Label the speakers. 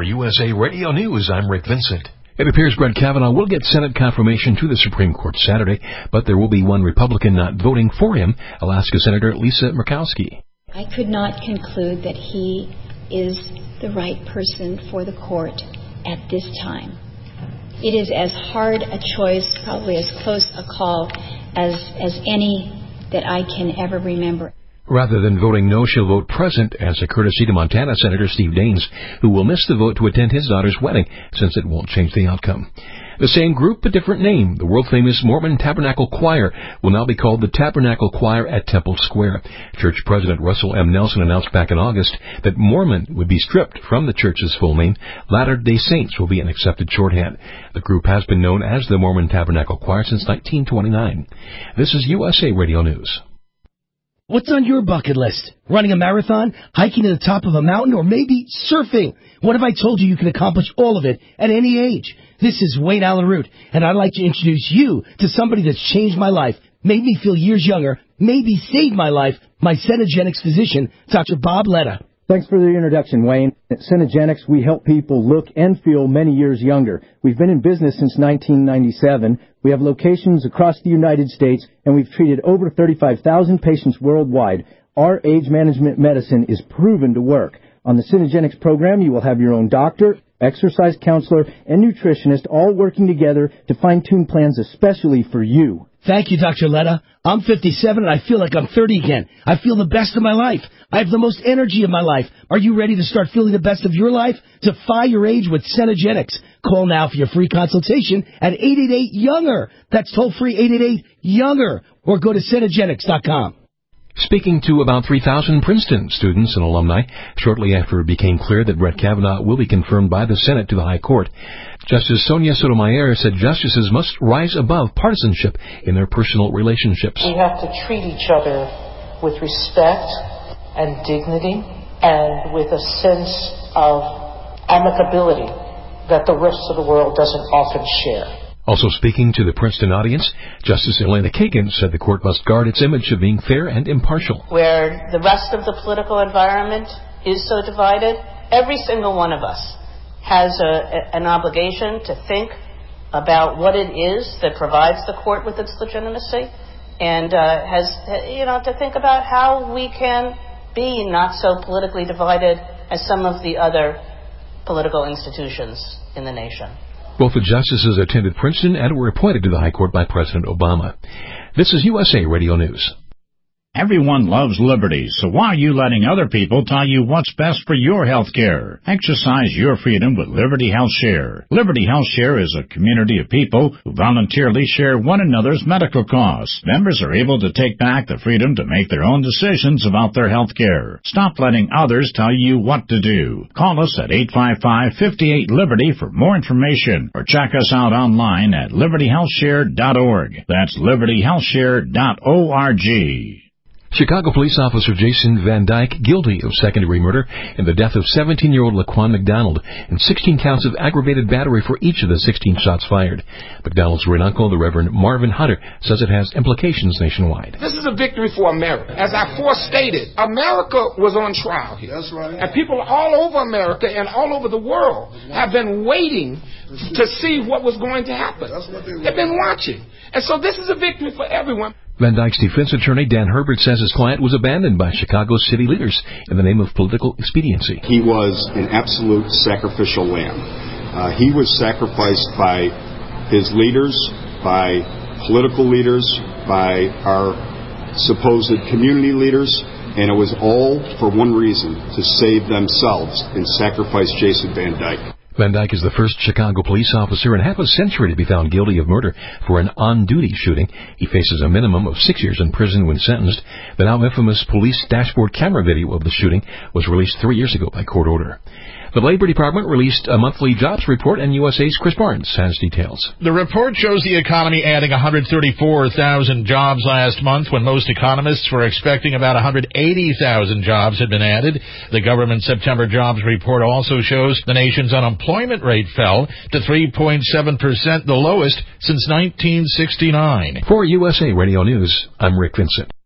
Speaker 1: For USA Radio News, I'm Rick Vincent. It appears Brett Kavanaugh will get Senate confirmation to the Supreme Court Saturday, but there will be one Republican not voting for him, Alaska Senator Lisa Murkowski.
Speaker 2: I could not conclude that he is the right person for the court at this time. It is as hard a choice, probably as close a call as any that I can ever remember.
Speaker 1: Rather than voting no, she'll vote present as a courtesy to Montana Senator Steve Daines, who will miss the vote to attend his daughter's wedding, since it won't change the outcome. The same group, but different name. The world-famous Mormon Tabernacle Choir will now be called the Tabernacle Choir at Temple Square. Church President Russell M. Nelson announced back in August that Mormon would be stripped from the church's full name. Latter-day Saints will be an accepted shorthand. The group has been known as the Mormon Tabernacle Choir since 1929. This is USA Radio News.
Speaker 3: What's on your bucket list? Running a marathon, hiking to the top of a mountain, or maybe surfing? What if I told you can accomplish all of it at any age? This is Wayne Allen Root, and I'd like to introduce you to somebody that's changed my life, made me feel years younger, maybe saved my life, my Cenegenics physician, Dr. Bob Letta.
Speaker 4: Thanks for the introduction, Wayne. At Cenegenics, we help people look and feel many years younger. We've been in business since 1997. We have locations across the United States, and we've treated over 35,000 patients worldwide. Our age management medicine is proven to work. On the Cenegenics program, you will have your own doctor, exercise counselor, and nutritionist all working together to fine-tune plans especially for you.
Speaker 3: Thank you, Dr. Letta. I'm 57 and I feel like I'm 30 again. I feel the best of my life. I have the most energy of my life. Are you ready to start feeling the best of your life? Defy your age with Cenegenics. Call now for your free consultation at 888-YOUNGER. That's toll-free 888-YOUNGER. Or go to Cenegenics.com.
Speaker 1: Speaking to about 3,000 Princeton students and alumni shortly after it became clear that Brett Kavanaugh will be confirmed by the Senate to the High Court, Justice Sonia Sotomayor said justices must rise above partisanship in their personal relationships.
Speaker 5: We have to treat each other with respect and dignity and with a sense of amicability that the rest of the world doesn't often share.
Speaker 1: Also speaking to the Princeton audience, Justice Elena Kagan said the court must guard its image of being fair and impartial.
Speaker 5: Where the rest of the political environment is so divided, every single one of us has an obligation to think about what it is that provides the court with its legitimacy, and to think about how we can be not so politically divided as some of the other political institutions in the nation.
Speaker 1: Both the justices attended Princeton and were appointed to the High Court by President Obama. This is USA Radio News.
Speaker 6: Everyone loves liberty, so why are you letting other people tell you what's best for your health care? Exercise your freedom with Liberty Health Share. Liberty Health Share is a community of people who voluntarily share one another's medical costs. Members are able to take back the freedom to make their own decisions about their health care. Stop letting others tell you what to do. Call us at 855-58-LIBERTY for more information, or check us out online at libertyhealthshare.org. That's libertyhealthshare.org.
Speaker 1: Chicago police officer Jason Van Dyke guilty of second-degree murder in the death of 17-year-old Laquan McDonald and 16 counts of aggravated battery for each of the 16 shots fired. McDonald's real uncle, the Reverend Marvin Hunter, says it has implications nationwide.
Speaker 7: This is a victory for America. As I forestated, America was on trial here.
Speaker 8: That's right.
Speaker 7: And people all over America and all over the world have been waiting to see what was going to happen. They've been watching. And so this is a victory for everyone.
Speaker 1: Van Dyke's defense attorney, Dan Herbert, says his client was abandoned by Chicago's city leaders in the name of political expediency.
Speaker 8: He was an absolute sacrificial lamb. He was sacrificed by his leaders, by political leaders, by our supposed community leaders, and it was all for one reason, to save themselves and sacrifice Jason Van Dyke.
Speaker 1: Van Dyke is the first Chicago police officer in half a century to be found guilty of murder for an on-duty shooting. He faces a minimum of 6 years in prison when sentenced. The now infamous police dashboard camera video of the shooting was released 3 years ago by court order. The Labor Department released a monthly jobs report, and USA's Chris Barnes has details.
Speaker 9: The report shows the economy adding 134,000 jobs last month, when most economists were expecting about 180,000 jobs had been added. The government September jobs report also shows the nation's unemployment rate fell to 3.7%, the lowest since 1969.
Speaker 1: For USA Radio News, I'm Rick Vincent.